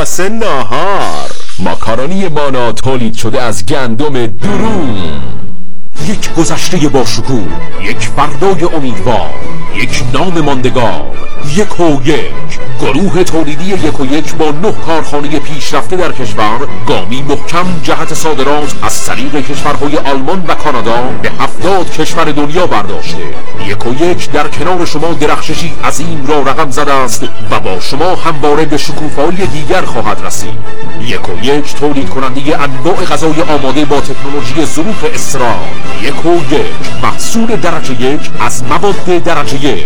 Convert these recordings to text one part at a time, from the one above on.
واسه ناهار. ماکارونی مانا تولید شده از گندم درون. یک گذشته با شکوه، یک فردای امیدوار، یک نام ماندگار. 1&1 گروه تولیدی 1&1 با 9 کارخانه پیشرفته در کشور، گامی محکم جهت صادرات از طریق کشورهای آلمان و کانادا به 70 کشور دنیا برداشته. 1&1 در کنار شما درخششی عظیم را رقم زده است و با شما همواره به شکوفایی دیگر خواهد رسید. 1&1 تولید کننده انواع غذای آماده با تکنولوژی ظروف اسرار. 1&1 محصول درجه 1 از مواد درجه 1.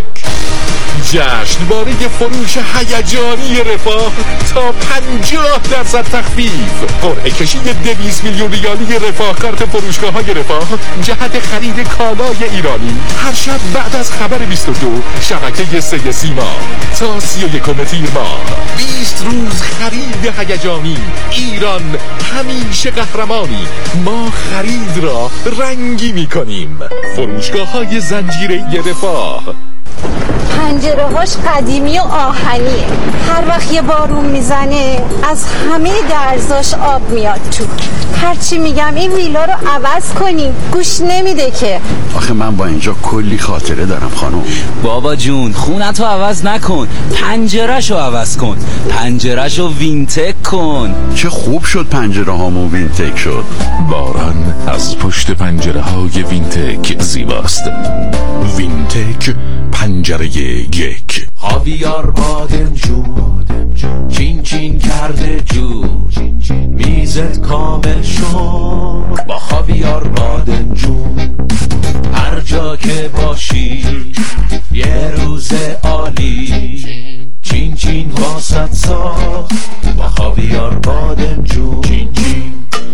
جشنواره فروش هیجانی رفاه تا 50% تخفیف. قرعه کشی 200 میلیون ریالی رفاه کارت فروشگاه‌های رفاه جهت خرید کالای ایرانی. هر شب بعد از خبر 22 شبکه 3 سیما تا 31 تیر ماه. 20 روز خرید هیجانی. ایران همیشه قهرمانی. ما خرید را رنگی می‌کنیم. فروشگاه‌های زنجیره رفاه. پنجره‌هاش قدیمی و آهنیه. هر وقت یه بارون میزنه از همه درزاش آب میاد تو. هرچی میگم این ویلا رو عوض کنیم گوش نمیده که. آخه من با اینجا کلی خاطره دارم خانم. بابا جون خونتو عوض نکن، پنجره‌شو عوض کن، پنجره‌شو وینتک کن. چه خوب شد پنجره هامون وینتک شد. باران از پشت پنجره های وینتک زیباست. وینتک پنجره 1. خاویار بادمجون چین چین کرده جون، میزت کامل شد با خاویار بادمجون. هر جا که باشی یه روز عالی، چین چین واسط ساخت با خاویار بادمجون. چین چین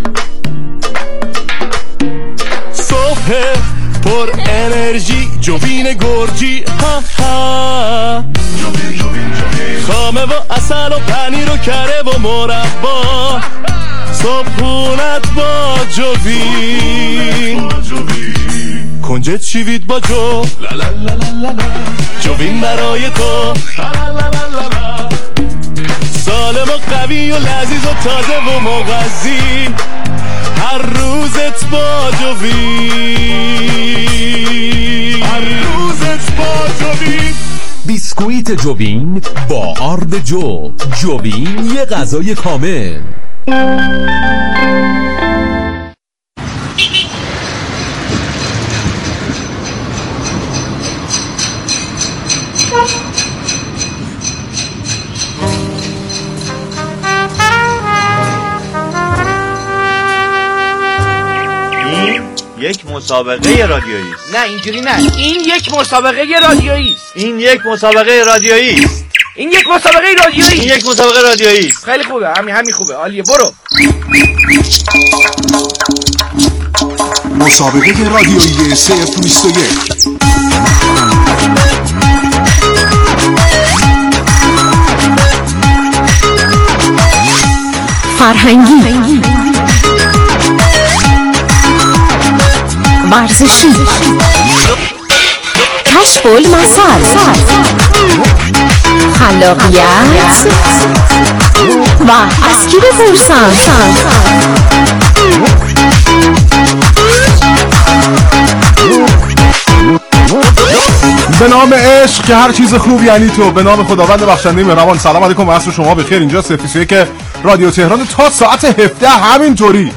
صبح پر انرژی جوین گرجی، ها ها خامه و اصل و پنیر و کره و مربا. صبحونت با جوین، کنجد شیوید با جو، جوین برای تو. سالم و قوی و لذیذ و تازه و مغذی، هر روزت با جوین، هر روزت با جوین. بیسکویت جوین با آرد جو. جوین یه غذای کامل. یک مسابقه رادیویی است. نه اینجوری نه، این یک مسابقه رادیویی است. این یک مسابقه رادیویی است. این یک مسابقه رادیویی. این یک مسابقه رادیویی است. خیلی خوبه، همین خوبه، عالیه. برو. مسابقه رادیویی 021. فرهنگی، ورزشی، کشف المثل، خلاقیت و از کی بپرسم. به نام عشق که هر چیز خوب یعنی تو، به نام خداوند بخشنده مهربان. سلام علیکم و عصر شما بخیر. اینجا 021 رادیو تهران تا ساعت 17 همینطوری.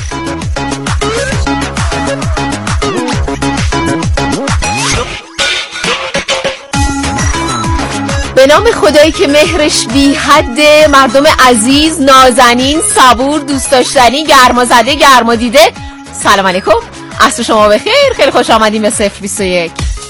به نام خدایی که مهرش بی حد، مردم عزیز، نازنین، صبور، دوست داشتنی، گرمازده، گرمادیده. سلام علیکم، عصر شما بخیر. خیلی خوش آمدیم به 021.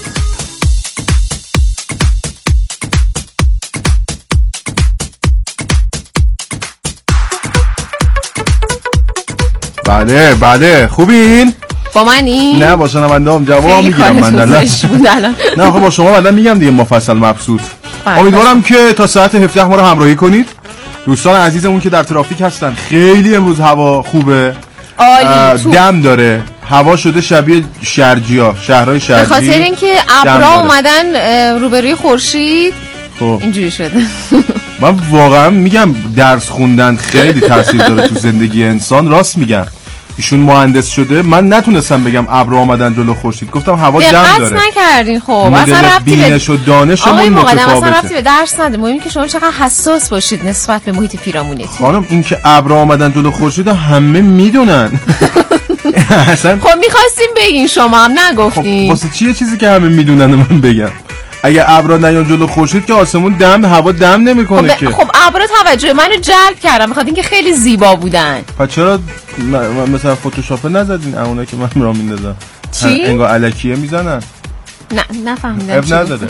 بله بله، خوبین؟ با منی؟ نه با شنونده هم جواب میگیرم من. نه خب با شما بعدن میگم دیگه مفصل مبسوط. امیدوارم که تا ساعت 17 ما رو همراهی کنید. دوستان عزیزمون که در ترافیک هستن، خیلی امروز هوا خوبه، دم داره، هوا شده شبیه شرجیا، شهرهای شرجی. به خاطر اینکه ابرا اومدن روبروی خورشید خب اینجوری شده. من واقعا میگم درس خوندن خیلی تاثیر داره تو زندگی انسان. راست میگم. ایشون مهندس شده، من نتونستم بگم ابر آمدن جلو خورشید، گفتم هوا جمع داره. دقت نکردین. خب اصلا ربطی به بینش و دانشمون متفاوته. اصلا ربطی به درس نداره. مهم که شما چقدر حساس باشید نسبت به محیط پیرامونتون. خانم این که ابر آمدن جلو خورشید همه میدونن. اصلا خب می‌خواستیم بگین شما هم نگفتین. خب واسه چیه چیزی که همه میدونن من بگم؟ اگه ابرا نیان جلو خورشید که آسمون دم هوا دم نمیکنه که. خب ابرا توجه منو جلب کردن، بخاطر اینکه خیلی زیبا بودن. پس چرا مثلا فتوشاپ نزدین اونا که من را میندازم؟ چی؟ انگار الکیه میزنن. نه نفهمیدم. اب نداره.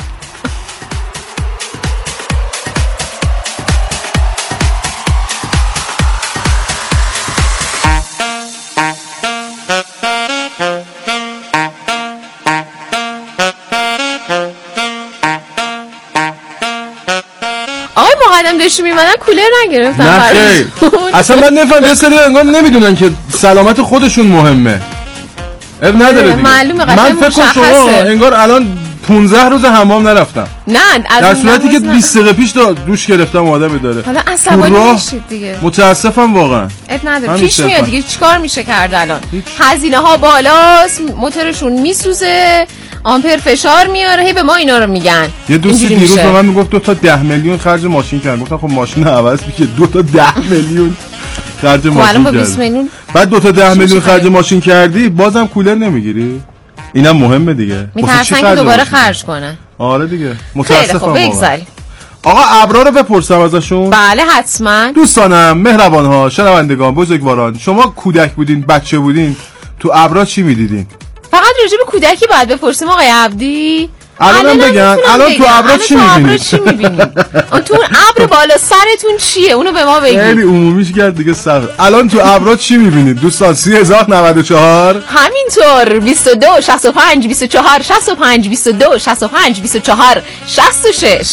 داشتی میمدن کولر نگرفتم. نه خیر اصلا من نفهم یه سری انگار نمیدونن که سلامت خودشون مهمه. اب نداره دیگه. معلومه من فکر کنم شما انگار الان 15 روز حمام نرفتم. نه در صورتی که 20 دقیقه پیش دوش گرفتم آدمی داره. حالا عصبانی میشید دیگه. متاسفم واقعا. اب نداره. پیش میاد دیگه چیکار میشه کرد الان؟ هزینه ها بالاست، موتورشون میسوزه، آمپر فشار میاره، هی به ما اینا رو میگن. یه دوستی دیروز به من میگفت 2 تا 10 میلیون خرج ماشین کردم. گفتم خب ماشین عوض میشه 2 تا 10 میلیون خرج ماشین کردی. 20 میلیون بعد 2 تا 10 میلیون خرج ماشین کردی بازم کولر نمیگیری؟ اینم مهمه دیگه. میترسن که دوباره خرج کنن. آره دیگه. متاسفم. خب بگذاریم. آقا ابرا رو بپرسم ازشون. بله حتما. دوستانم، مهربان ها، شنوندگان، بزرگواران، شما کودک بودین، بچه بودین، تو ابرا چی میدیدین؟ فقط راجع به کودکی باید بپرسیم آقای عبدی. الان بگن الان تو ابرا چی میبینید؟ اون تو ابر بالا سرتون چیه؟ اونو به ما بگید. خیلی عمومیش کرد دیگه سر. الان تو ابرا چی میبینید دوستان؟ 3094 همینطور 22 65 24 65 22 65 24 66.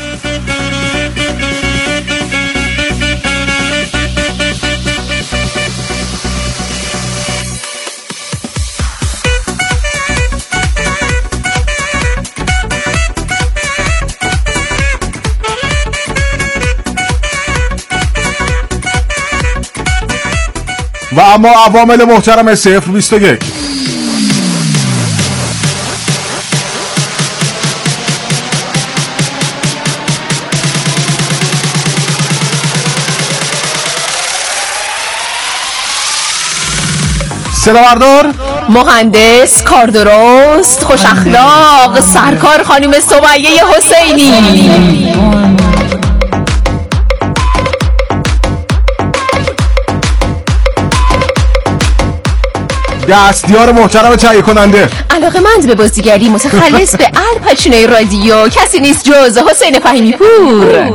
و اما عوامل محترم 021 صدابردار، مهندس، کاردرست، خوش اخلاق، سرکار خانم سمیه حسینی. دستیار محترم تهیه کننده، علاقه‌مند به بازیگری، متخلص به الپاچینوی رادیو، کسی نیست جز حسین فهیمی پور.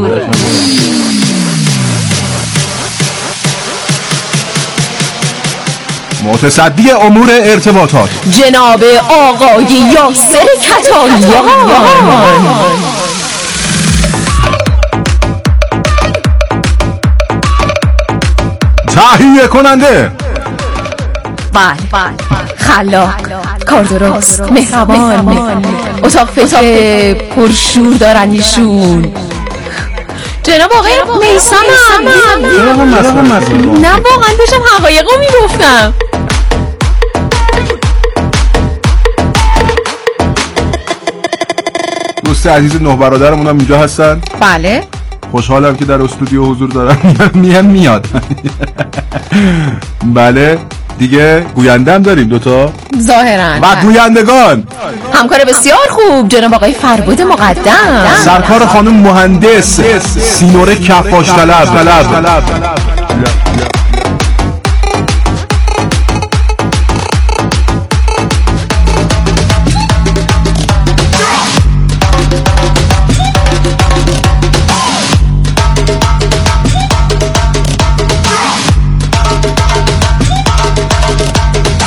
متصدی امور ارتباطات، جناب آقای یاسر کتاییان. تهیه کننده، خلاق، کاردرست، مهربان، اتاق فکر پرشور دارن ایشون. جناب آقای میثم. نه واقعا داشتم حقایقو میگفتم. دوست عزیز نه برادرمون هم اینجا هستن. بله خوشحالم که در استودیو حضور دارن. میاد. بله دیگه گوینده هم داریم 2 تا ظاهرا و گویندگان همکار بسیار خوب جناب آقای فربود مقدم، سرکار خانم مهندس سینوره کفاش طلب.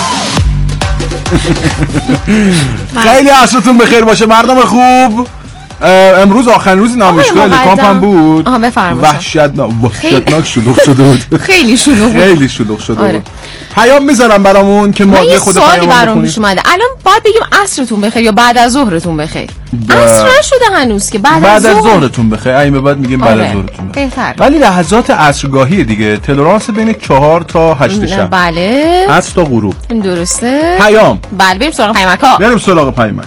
خیلی عصرتون بخیر باشه مردم خوب. امروز آخرین روز نمایشگاه لیکامپ هم بود. وحشتناک شلوغ شده بود. خیلی شلوغ شده بود. پیام میذارم برامون که ماده خود پیام برام پیش اومده. الان باید بگیم عصرتون بخیر یا بعد از ظهرتون بخیر؟ عصر نشده هنوز که بعد از ظهرتون بخیر. این بعد میگیم بعد از ظهرتون بخیر. ولی لحظات عصرگاهی دیگه، تلرانس بین 4 تا 8 شب. بله. عصر تا غروب. درسته. پیام. بله بریم سراغ پیامک‌ها. بریم سراغ پیامک.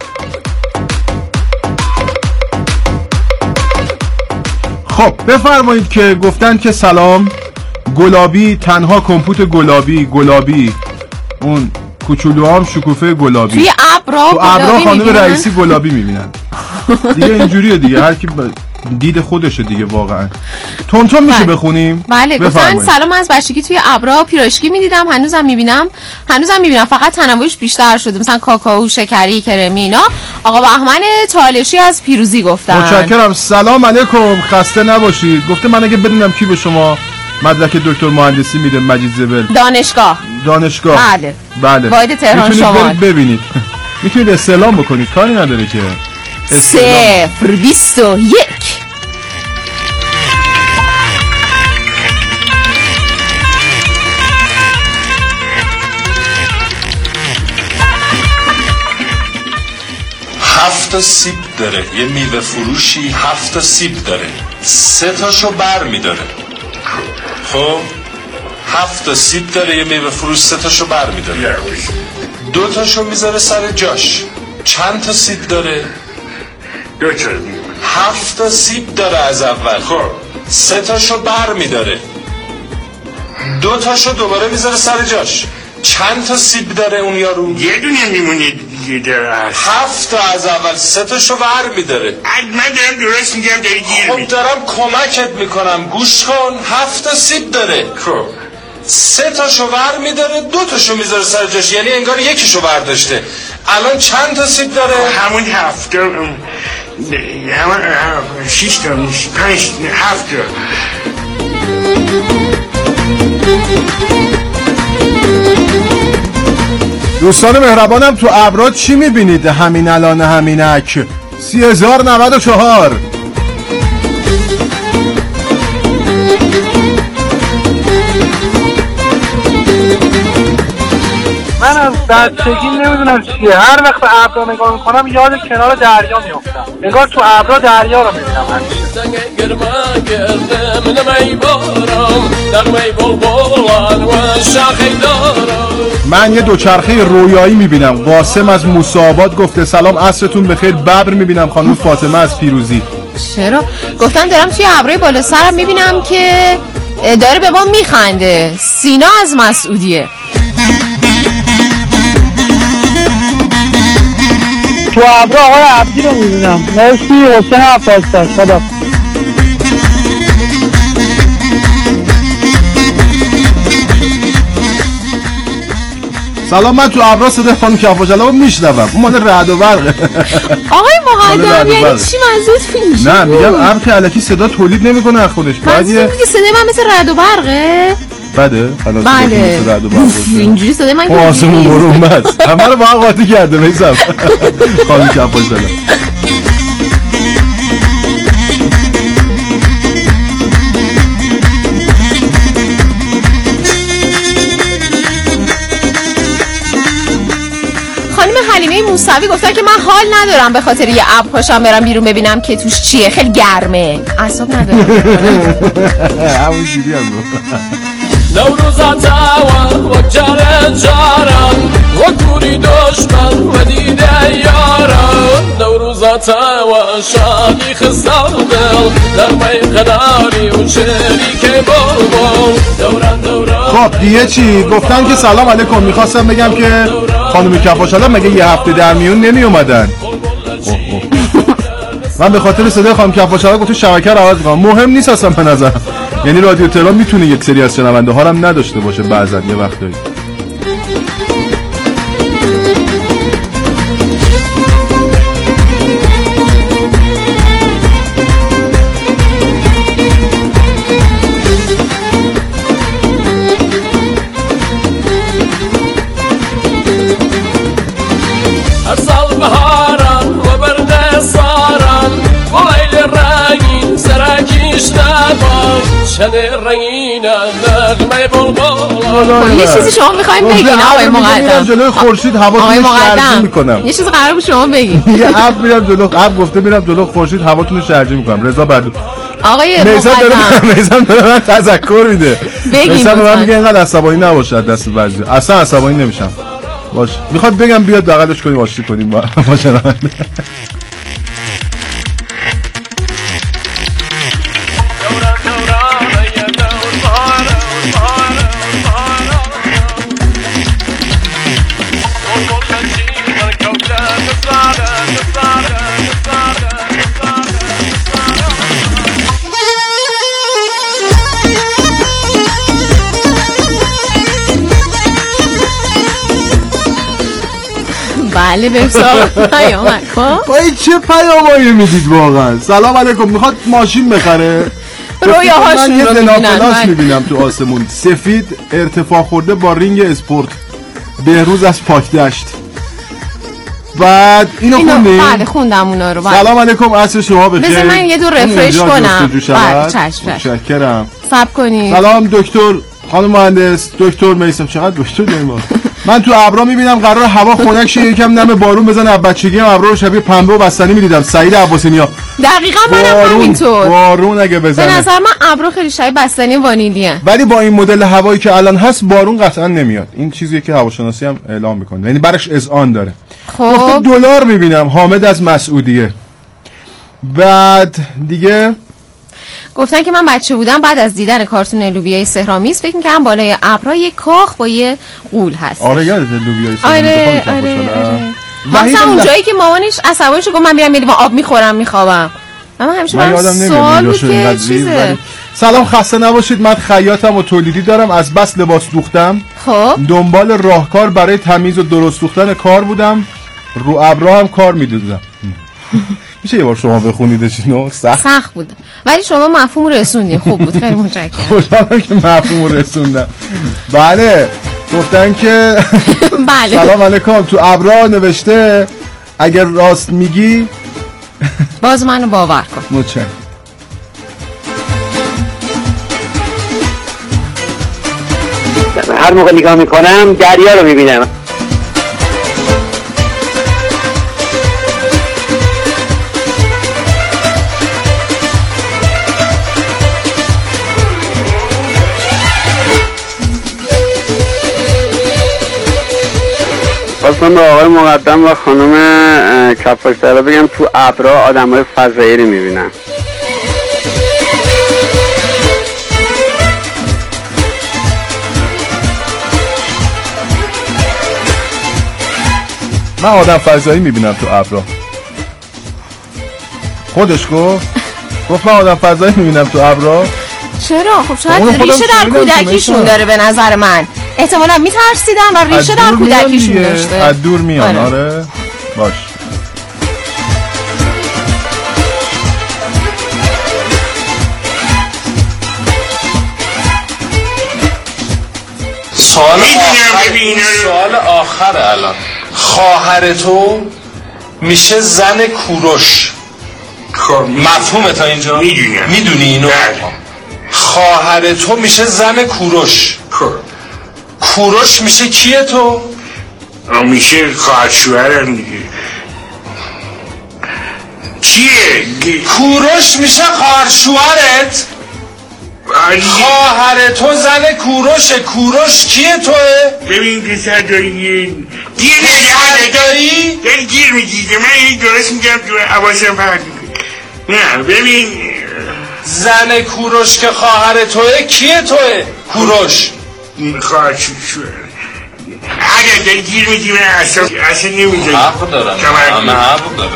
خب بفرمایید که گفتن که سلام گلابی، تنها کمپوت گلابی اون کوچولو هم شکوفه گلابی توی ابرا خانم رئیسی گلابی میبینن دیگه. اینجوریه دیگه، هر کی دید خودشه دیگه. واقعا تونتون میشه بخونیم. بله گفتن سلام، از بچگی توی ابرا پیراشکی میدیدم، هنوزم میبینم، فقط تنوعش بیشتر شده، مثلا کاکائو، شکری، کرمی اینا. آقا بهمن تالشی از پیروزی گفتن متشکرم. سلام علیکم، خسته نباشید. گفته من اگه بدونم کی به شما مدرک دکتر مهندسی میده. مجید زبل، دانشگاه. بله واحد تهران شمال. میتونید ببینید، میتونید استعلام بکنید، کاری نداره که. 021 7 سیب داره، یه میوه فروشی 7 سیب داره، 3 تاشو بر میداره. خب 7 سیب داره، یه میوه فروش 3 تاشو بر میداره، 2 تاشو میذاره سر جاش. چند تا سیب داره؟ 7 سیب داره از اول. خب 3 تاشو بر میداره، 2 تاشو دوباره میذاره سر جاش. چند تا سیب داره اون یارو؟ یه دونه میمونید دیگه. 7 تا از اول، 3 تاشو بر میداره. من دارم درست میگم، داری گیر میدی. خب دارم کمکت میکنم، گوش کن. 7 تا سیب داره. خب 3 تاشو بر میداره، 2 تاشو میذاره سر جاش، یعنی انگار یکیشو برداشته. الان چند تا سیب داره؟ همون 7 تا، همون 6 تا، 5 7 تا. دوستان مهربانم تو ابرا چی میبینید همین الان؟ همینک 30094. من از بچگی نمیدونم چیه، هر وقت به ابرا نگاه میکنم یاد کنار دریا میافتم، انگار تو ابرا دریا رو میبینم همیشه. من یه دوچرخه رویایی میبینم. قاسم از موسی‌آباد گفته سلام عصرتون بخیر. ببر میبینم خانم فاطمه از پیروزی. چرا؟ گفتن دارم توی ابرای بالا سرم میبینم که داره به ما میخنده. سینا از مسعودیه. تو ابرا آقای عبدی رو میبینم. مرسی حسین عباس. خدا. سلام، من تو ابرا صدای خانم کفاشلو میشنوم. اون مال رعد و برقه. آقای مقدم یعنی چی منظورت میشه؟ نه میگم ابر که الکی صدا تولید نمیکنه از خودش. منظور میگه صدای من مثل رعد و برقه؟ بده. بله اینجوری صدای من که آسمون برون بس همه رو با هم قاطی کرده میزم. خانم کفاشلو حلیمه موسوی گفتن که من حال ندارم به خاطر یه ابر پاشم برم بیرون ببینم که توش چیه، خیلی گرمه، اعصاب ندارم. همون جوری هم نوروزات و جارن جارن و کوری دشمن و دیده یارن نوروزات و شادی خستان دل در می قداری و شریک بابا دوران دوران. خب دیگه چی؟ گفتن که سلام علیکم. میخواستم بگم که خانم کفاشلو مگه یه هفته در میون نمی اومدن؟ من به خاطر صدای خانم کفاشلو گفتم شبکه رو عوض کنم. مهم نیست اصلا به نظرم. یعنی رادیو تهران میتونه یک سری از شنونده ها هم نداشته باشه بعضا یه وقتایی. هر سال بهاران و برد ساران گلشن رنگین نغمه بلبل. یه چیزی شما میخوایم بگین آقای مقدم؟ جلوی خورشید هواتون رو شرجی میکنم. یه چیز قرار بود شما بگین. یه اب میرم جلو، اب گفته میرم جلو خورشید هواتون رو شرجی میکنم. رضا بعد آقای مقدم میزان داره من تذکر میده. میزان من میگه اینقدر عصبانی نباشد دست بعضی. اصلا عصبانی نمیشم. باش. میخواد بگم بیاد بغلش کنیم آشتی کنیم با شنونده. بله بسیار پیامک با این چه پیامایی میدید واقعا؟ سلام علیکم، میخواد ماشین بخره رویاهاشون رو میبینن. میبینم تو آسمون سفید ارتفاع خورده با رینگ اسپورت بهروز از پاکدشت. بعد اینو خوندیم؟ بله خوندم اونا رو. سلام علیکم، عصر شما بخیر. بذار من یه دور رفرش کنم. بله چشم. صبر کنید. سلام دکتر خانم مهندس، دکتر میثم. چقدر دکتر داریم؟ من تو ابرا میبینم قرار هوا خنک شه، یکم نم بارون بزنه. از بچگی هم ابرا رو شبیه پنبه و بستنی میدیدم. سعید عباسینیا. دقیقاً منم همینطور. بارون اگه بزنه به نظر من ابرا خیلی شبیه بستنی وانیلیه. ولی با این مدل هوایی که الان هست بارون قطعا نمیاد. این چیزیه که هواشناسی هم اعلام میکنه، یعنی برش اذعان داره. خب دلار میبینم. حامد از مسعودیه. بعد دیگه گفتن که من بچه بودم بعد از دیدن کارتون لوبیای سهرامیز فکر می‌کردم بالای ابرا یه کاخ با یه غول هست. آره یادت لوبیای سهرامیز؟ آره. مثلا اون جایی که مامانش عصبانی شد گفت من میرم یه لیوان آب میخورم میخوابم. من همیشه برام سوال بود که چیزه. سلام خسته نباشید، من خیاطم و تولیدی دارم. از بس لباس دوختم. خب دنبال راهکار برای تمیز و درست دوختن کار بودم. رو ابرا هم کار میدادم. میشه یه بار شما بخونیدش اینو؟ سخت بود ولی شما مفهوم رسوندین. خوب بود، خیلی متشکرم. خوشحالم که مفهوم رسوندم. بله گفتن که بله سلام علیکم، تو ابرا نوشته اگر راست میگی باز منو باور کن. متشکرم. هر موقع نگاه میکنم دریا رو میبینم. خواستم به آقای مقدم و خانم کفاش‌درا بگم تو ابرا آدمای فضایی رو میبینم. من آدم فضایی میبینم تو ابرا. خودش گفت من آدم فضایی میبینم تو ابرا. چرا؟ خب شاید ریشه در کودکیشون داره به نظر من. احتمالا میترسیدن و ریشه در کودکیشون داشته. از دور میان. آره باش. سوال آخر الان. خواهر تو میشه زن کوروش. مفهومه تا اینجا؟ میدونی اینو؟ خواهر تو میشه زن کوروش. کوروش میشه کیه تو؟ میشه خواهر شوهرم دیگه. کیه؟ کوروش میشه خواهر شوهرت؟ خواهر تو زن کوروشه. کوروش کیه توه؟ ببین که سرداری گیر سرداری؟ داری گیر میگیده. من این درست میگم تو عواشم فرد میکنه. نه ببین زن کوروش که خواهر توه کیه توه؟ کوروش خواهر شوهر. اگر داری گیر میگی من اصلا نمیدونی. حق دارم. همه حق دارم.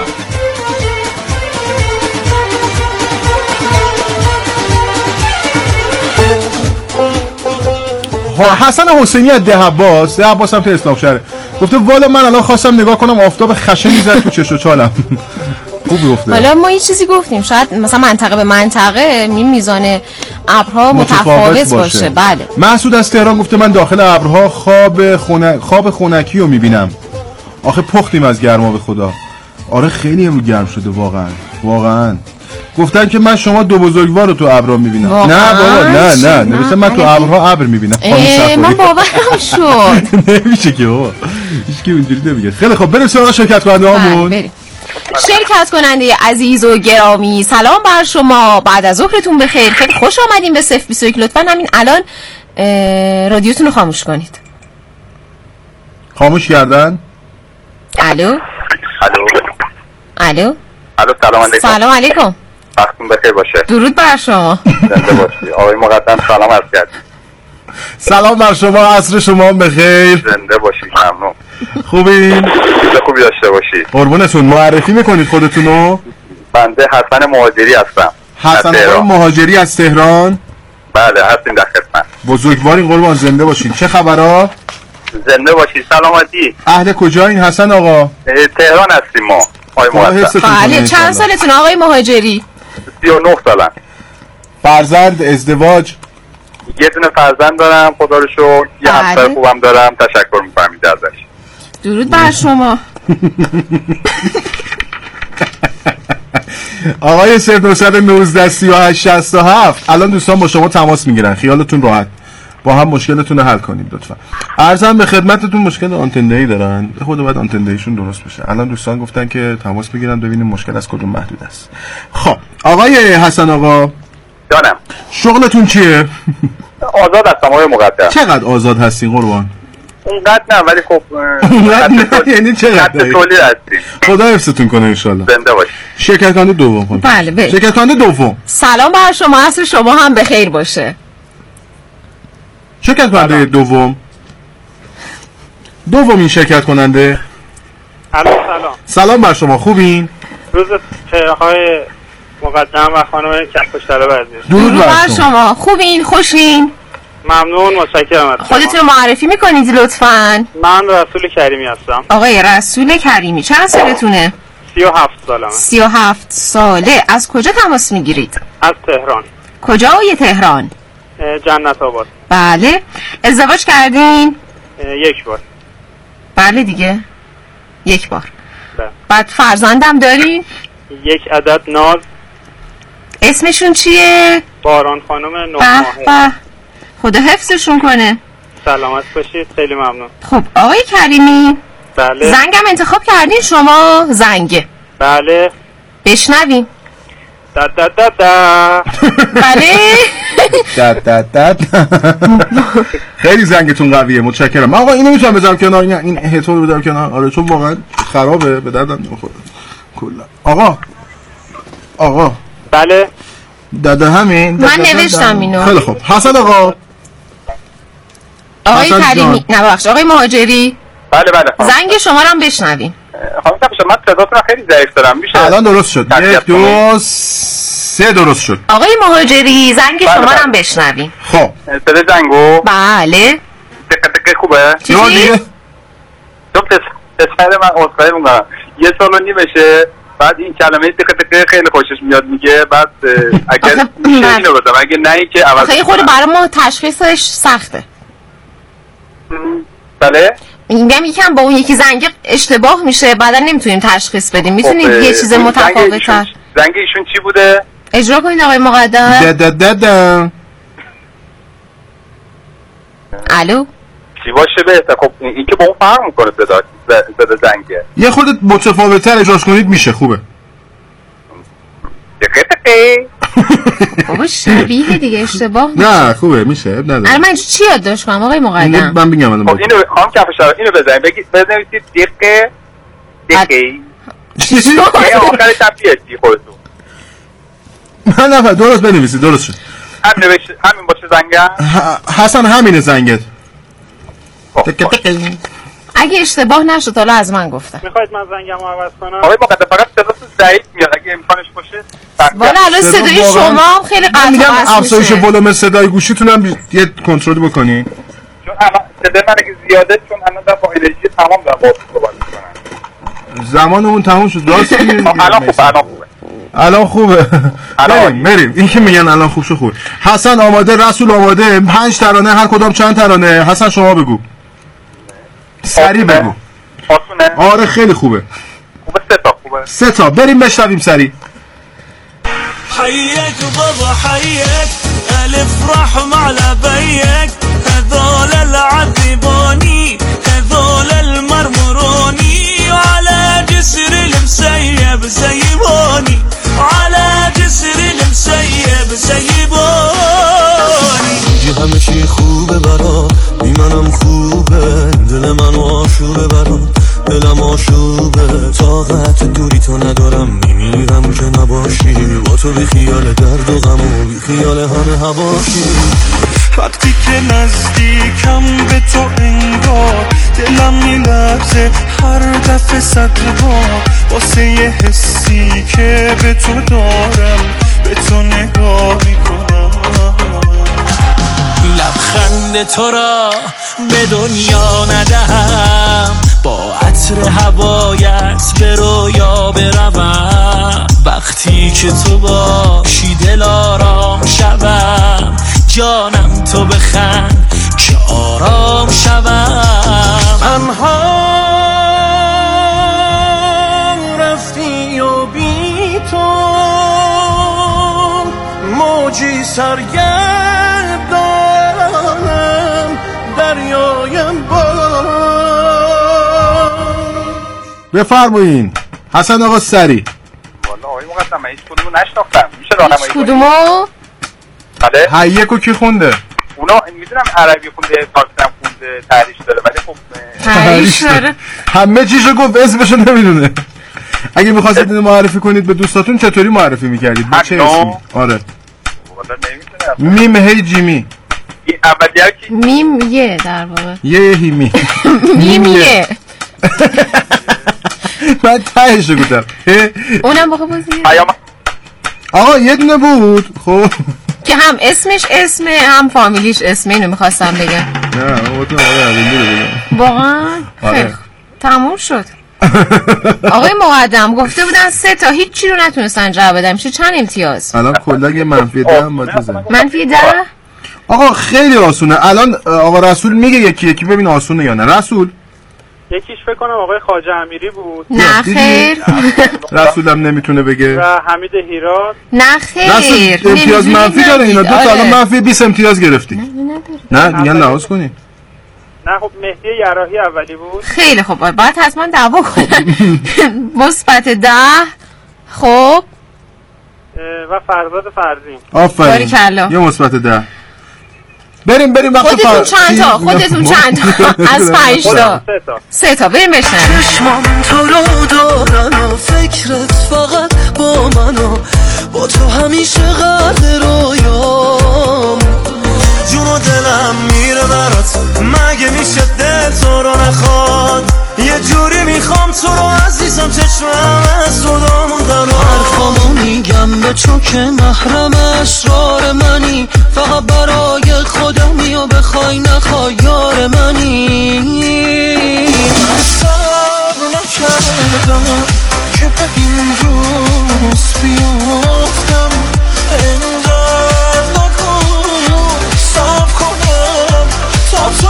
حسن حسینی از ده عباس هم تو اسلام شهره گفته والا من الان خواستم نگاه کنم آفتاب خشنی زد تو چش و چالم. خوب گفته. حالا ما یه چیزی گفتیم شاید مثلا منطقه به منطقه میزان ابرها متفاوت باشه. بله. محسود از تهران گفته من داخل ابرها خواب خنکی رو میبینم. آخه پختیم از گرما به خدا. آره خیلی امروز گرم شده واقعا. گفتن که من شما دو بزرگوار رو تو ابرها میبینم. نه بابا نه نوشتن من تو ابرها ابر میبینم. من باورم شد. نمیشه که بابا هیچکی اونجوری نمیگه. خیلی خب بریم سراغ شرکت کننده هامون. شرکت کننده عزیز و گرامی، سلام بر شما، بعد از ظهرتون بخیر. خیلی خوش آمدین به 021. لطفاً همین الان رادیوتون رو خاموش کنید. خاموش کردن؟ الو سلام علیکم. سلام علیکم. وقتتون بخیر باشه. درود بر شما. زنده باشی. آقای مقدم سلام عرض کردم. سلام بر شما، عصر شما بخیر. زنده باشید. ممنون. خوبین؟ خوبی داشته باشید. قربونتون. معرفی میکنید خودتونو؟ بنده حسن مهاجری هستم. حسن مهاجری از تهران؟ بله هستیم در خدمت. بزرگوارین قربان، زنده باشین. چه خبرها؟ زنده باشید. سلامتی. اهل کجایین حسن آقا؟ تهران هستیم ما. بله. چند سالتون آقای مهاجری؟ 39 سالم. فرزند، ازدواج؟ یه دونه فرزند دارم خدا رو شکر. یه همسر خوبم دارم. تشکر می‌کنم ازش. درود بر شما. آقای 0919 3867 الان دوستان با شما تماس میگیرن، خیالتون راحت، با هم مشکلتون رو حل کنید لطفا. عرضم به خدمتتون مشکل آنتنده‌ای دارن، خود باید آنتنده‌ایشون درست بشه. الان دوستان گفتن که تماس بگیرن ببینیم مشکل از کدوم محدود است. خب آقای حسن آقا جانم، شغلتون چیه؟ آزاد هستم آقای مقدم. چقدر آزاد هستین قربان؟ اونقدر نه ولی خب اونقدر نه یعنی چقدر؟ تولید هستیم. خدا حفظتون کنه ان شاءالله. زنده باشید. شرکت کننده دوم. بله. شرکت کننده دوم. سلام بر شما، عصر شما هم بخیر باشه. شرکت کننده دومین شرکت کننده. سلام بر شما، خوبین؟ روز آقای مقدم و خانم کفش‌طلب عزیز. درود بر شما، خوبین؟ خوشین؟ ممنون، متشکرم از شما. خودتون معرفی میکنید لطفاً؟ من رسول کریمی هستم. آقای رسول کریمی، چند سالتونه؟ 37 سالمه. 37 ساله. از کجا تماس میگیرید؟ از تهران. کجای تهران؟ جنت آباد. بله. ازدواج کردین؟ یک بار. بله دیگه. یک بار. بله. بعد فرزندم دارین؟ یک عدد ناز. اسمشون چیه؟ باران خانم 9 ماهه. خدا حفظشون کنه. سلامت باشید، خیلی ممنون. خب آقای کریمی، بله. زنگم انتخاب کردین شما؟ زنگ. بله. بشنویم. بله. خیلی زنگتون قویه، متشکرم. آقا اینو میتونم بذارم کنار، این هتو رو بذارم کنار. آره چون واقعا خرابه، به دردم نمیخوره کلا. آقا بله. داده همین من نوشتم اینو. خیلی خوب. حسن آقا. آقای کریمی، نه بخش آقای مهاجری. بله. زنگ شما رو هم بشنویم. خانم کفش، من صداتون خیلی ضعیف دارم. میشه الان درست شد. 1 2 3 درست شد. آقای مهاجری زنگ شما رو هم بشنویم. خب صدای زنگو. بله. دقیقه خوبه. چی؟ تو پسر من اصفایی مونگم 1 سال و نیمشه. بعد این کلمه دقیقه خیلی خوشش میاد میگه. بعد اگر میشه اینو بودم، اگه نه این که عوض خیلی خود برای ما تشخیصش سخته. بله. میگم یکم با اون یکی زنگ اشتباه میشه، بعدا نمیتونیم تشخیص بدیم. میتونید یه چیز متفاوت‌تر. زنگ ایشون چی بوده؟ اجرا کنید آقای مقدم. الو. چی باشه بهتر؟ خب این که با اون فرق میکنه صدا زنگه. یه خودت متفاوت‌تر اجراش کنید میشه خوبه. دقیقه. بابا شبیه دیگه اشتباه میشه. نه خوبه میشه، نداره. الان من چی یادداشت کنم آقای مقدم؟ من بگم الان. خب اینو خانم کفش‌ها اینو بزنید، بزنید دقیقه. چی؟ آخر تپیه خودتون. من نفر درست بنویسید، درست شد. همین باشه زنگم. حسن همینه زنگت. اگه اشتباه نشد حالا از من گفتم. میخواید من زنگمو عوض کنم؟ آقای مقدم فقط صداتون ضعیف میاد، اگه امکانش باشه. والا الان صدای شما خیلی قطع میگم میشه. افزایش ولوم صدای گوشیتون هم یه کنترل بکنین. چون صدای من اگه زیاده، چون الان با انرژی تمام دارم باهاتون صحبت میکنم. زمانمون تموم شد. راست میگید. الان خوبه. بریم. این که میگن الان خوب شو خوب. حسن آماده، رسول آماده. 5 ترانه، هر کدام چند ترانه؟ حسن شما بگو. سریع بگو. آره خیلی خوبه. خوبه 3 تا. 3 تا. بریم بشنویم سریع. حيك بابا حيك ألف رحم على بيك هذول العذبوني هذول المرمروني وعلى جسر المسيب سيبوني وعلى جسر المسيب سيبوني میگی همه چی خوبه برا بی منم خوبه دل من آشوبه برا دلم آشوبه طاقت دوری تو ندارم میمیرم که نباشی با تو بی خیال درد و غم و بی خیال همه هواشی وقتی که نزدیکم به تو انگار دلم میلرزه هر دفعه صد بار واسه یه حسی که به تو دارم به تو نگاه میکنم لبخند تو را به دنیا ندهم با عطر هوایت به رویا بروم وقتی که تو باشی دل آرام شوم جانم تو بخند که آرام شوم تنها رفتی و بی تو موجی سرگردانم دریایم با بفرمایین حسن آقا سری. والا آقای مقدم من هیچ کدومو نشناختم میشه راهنمایی هیچ کدومو؟ بله هیکو کی خونده؟ اونا میدونم عربی خونده فارسی خونده تحریش داره ولی خب تحریش داره همه چیشو گفت اسمشو نمیدونه. اگه می‌خواستید اینو معرفی کنید به دوستاتون چطوری معرفی می‌کردید؟ با چه اسمی؟ آره والا نمیدونم. میم هی جیمی. این اولیه کی؟ میم یه در واقع. یه هیمی. میم یه. من تایشو گفتم. اونم باقی بازیه. آقا یه دونه بود. خب که هم اسمش اسمه هم فامیلیش اسمه اینو می‌خواستم بگم. نه اون آقای عبدی رو بگم. واقعا؟ آره. تموم شد. آقای مقدم گفته بودن 3 تا هیچی رو نتونستن جواب بدن میشه چند امتیاز؟ الان کلا یه منفی 10 هم باید بزنیم. منفی 10؟ آقا خیلی آسونه. الان آقا رسول میگه یکی یکی ببین آسونه یا نه. رسول یکیش فکر کنم آقای خواجه امیری بود. نه خیر. رسولم نمیتونه بگه. و حمید هیرات. نه خیر. امتیاز منفی داره اینا. دو تا الان منفی 20 امتیاز گرفتی. نه دیگه لحاظ کنی. نه خب مهدی یراحی اولی بود. خیلی خوب باید حتما دعوا کنیم. مثبت 10. خب و فرزاد فرزین. آفرین یه مثبت 10. بریم وقت خودتون چند تا از 5 تا 3 تا بریم بشنویم. چشمام تو رو دارن و فکرت فقط با منو با تو همیشه غرق رویام جون و دلم میره برات مگه میشه دل تو رو نخواد یه جوری میخوام تو رو عزیزم چشمم از صدامون در حرفامو میگم به تو که محرم اسرار منی فقط برای خودمی و بخوای نخوای یار منی من صبر نکردم که به این روز بیافتم انقدر نکن صبر کنم تا تو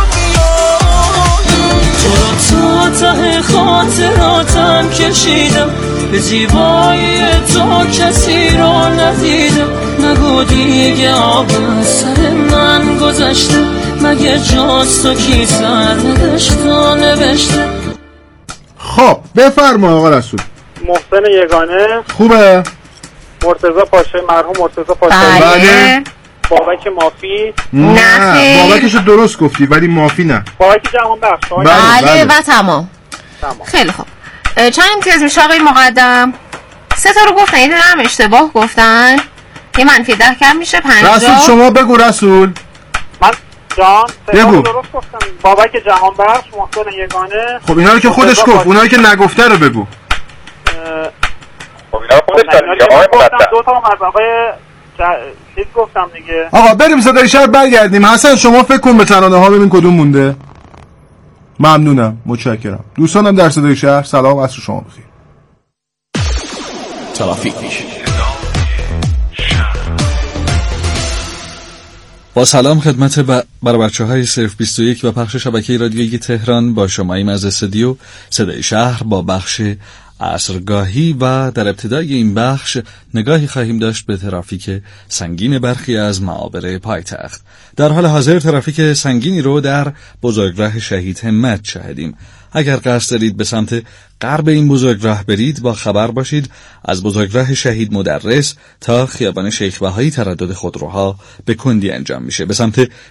بیایی تو ته خاطراتم کشیدم به زیبایی تو کسی رو ندیدم نگو دیگه آب سر من گذشته مگه جاست و کی سردش تو نوشته. خب بفرما آقا رسول. محسن یگانه خوبه. مرتضی پاشایی مرحوم مرتضی پاشایی. بله. بابک مافی. نه بابکشو درست گفتی ولی مافی نه. بابک جهان بخش. بله و تمام. خیلی خوب چند امتیاز میشه آقای مقدم؟ 3 تا رو گفتن یه هم اشتباه گفتن یه منفی 10 کم میشه 50. رسول شما بگو رسول. من جان بگو. درست گفتم بابک جهان بخش محسن یگانه. خب اینا رو که خودش گفت اونایی که نگفته رو بگو. خب اینا خودش داره آقای مقدم. 2 تا از آقای چیز گفتم دیگه. آقا بریم صدای شب برگردیم. حسن شما فکر کن به ترانه ها ببین کدوم مونده. ممنونم متشکرم. دوستانم در صدای شهر سلام عصر شما بخیر. ترافیک با سلام خدمت برای بچه‌های صرف 21 و پخش شبکه رادیویی تهران با شماییم از استودیو صدای شهر با بخش عصرگاهی و در ابتدای این بخش نگاهی خواهیم داشت به ترافیک سنگین برخی از معابر پایتخت. در حال حاضر ترافیک سنگینی رو در بزرگراه شهید همت شاهدیم. اگر قصد دارید به سمت غرب این بزرگراه برید با خبر باشید از بزرگراه شهید مدرس تا خیابان شیخ بهایی تردد خودروها به کندی انجام میشه. به سمت